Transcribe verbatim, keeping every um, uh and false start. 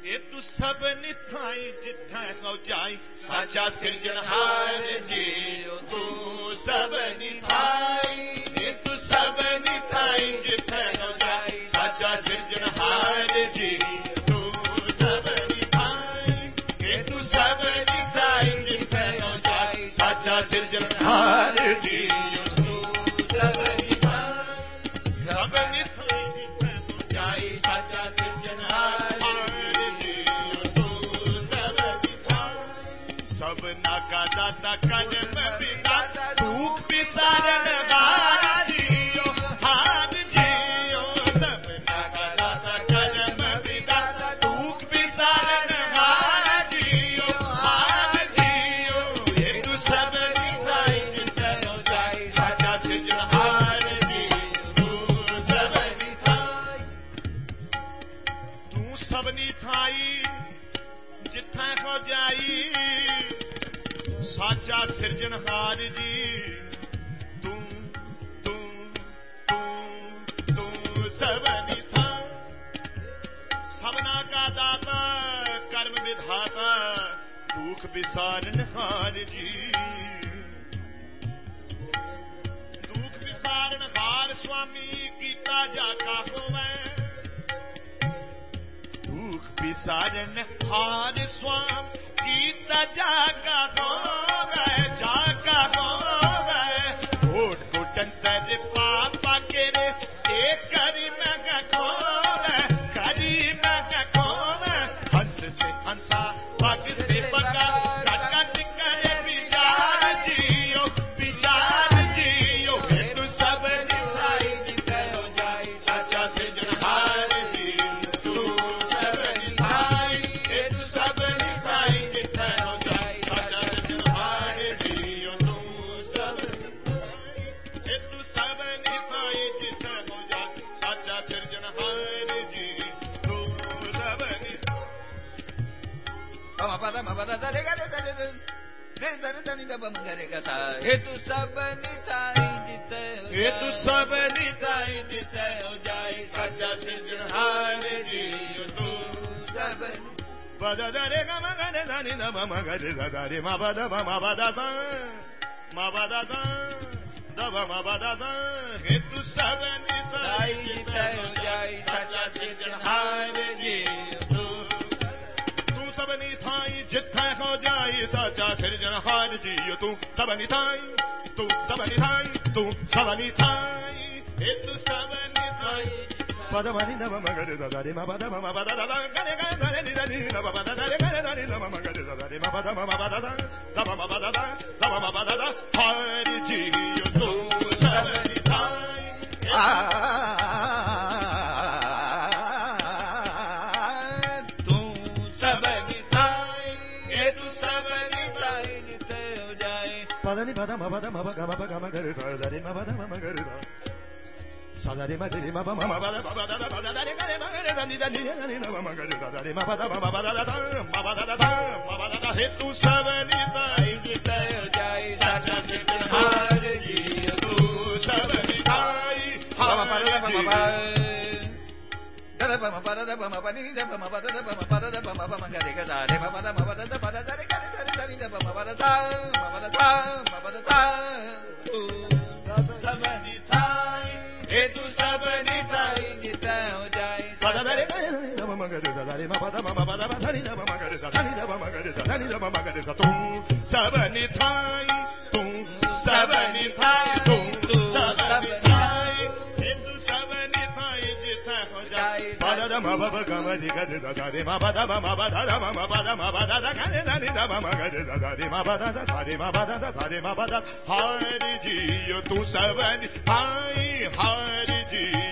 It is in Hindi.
ये तू सब निथाई जिथा हो जाई साचा सिरजनहार जी तू सब निथाई ये तू सब निथाई जिथा हो जाई साचा सिरजनहार जी तू सब निथाई ये तू सब निथाई जिथा हो जाई साचा सिरजनहार जी तू सब निथाई सब निथाई जिथा हो जाई साचा सिरजनहार सबना का दाता कर्म विदाता दुख विसारण हार जियो हार जियो सबना का दाता कर्म विदाता दुख विसारण हार जियो हार जियो ये तू सब निथाई जिथा हो जाई साचा सिरजनहार जी तू सब निथाई तू सब निथाई जिथा हो जाई साचा सिरजनहार जी तू तू तू तू सब निथाई सबना का दाता कर्म विधाता दुख विसारणहार जी दुख विसारणहार स्वामी कीता जाका होवे दुख विसारणहार स्वामी कीता जागा होवे जागा होवे कोट कोटंतर पापा केरे एक करी मगा खोवे करी मगा खोवे हंस से हंसा पग से पगा कट कट करे विचार जियो विचार जियो ये तू सब निथाई जिथा हो जाई साचा सिरजनहार जी तू सब निथाई ये तू सब निथाई जिथा हो जाई साचा सिरजनहार जी तू सब निथाई ये तू सब निथाई जिथा हो जाई साचा सिरजनहार जी तू सब निथाई पदा मपदा दरे गा रे दरे रे दरे दरे दा बम गरे गा सा हे तू सब निथाई जिथा ये तू सब निथाई जिथा हो जाई साचा सिरजनहार जी तू सब Bada da re ga ma ga re da ni da ma ma ga re da da re ma ba da ba ma ba da sa ma ba da sa da ba ma ba da sa हे तू सब निथाई जिथा हो जाई साचा सिरजनहार जी तू तू सब निथाई जिथा हो जाई साचा सिरजनहार जी तू सब निथाई तू सब निथाई तू सब निथाई हे तू सब निथाई Bada mani na ma ga re da da re ma ba da ma ba da da da ga re ga da re ni da ni na ba ba da da re ga re da ni na ma ma ga re da da re ma ba da ma ba da da da ma ma ba da da da ma ma ba da da har ji yo tu sab nithai tu sab nithai ye tu sab nithai nithe ho jaye Bada ni bada ma ba da ma ba ga ma ba ga ma ga re da da re ma ba da ma ma ga re da Sada re ma re ma ba ma ma ba da ba da da ba da da re ga re ma re da ni da ni da ni na ma ma ga re da da re ma ba da ma ba da da da ma ba da da da ma ba da da हे तू सब निथाई जिथा हो जाई साचा सिरजनहार जी तू सब निथाई ha ma pa da ma ba da da ma pa da ma pa ni da ma pa da ma pa da ma ma ma ga re ga da re ma ba da ma ba da da ba da da re ga re da ni da ma ba da da ma ba da da ma ba da da तू सब सब निथाई हे तू सब निथाई जिथा हो जाई Bada da re ga re da ma ma ga re da da re ma ba da ma ba da ba da ni da ma ma ga re da da ni da ma ma ga re da da ni da ma ma ga re da तू सब निथाई तू सब निथाई तू सब निथाई हे तू सब निथाई जिथा हो जाई Bada da ma ba ba ga ma ri ga re da da re ma ba da ma ma ba da da ma ma ba da ma ba da da ga re da ni da ma ma ga re da da re ma ba da da da re ma ba da da da re ma ba da har ji yo तू सब निथाई har ji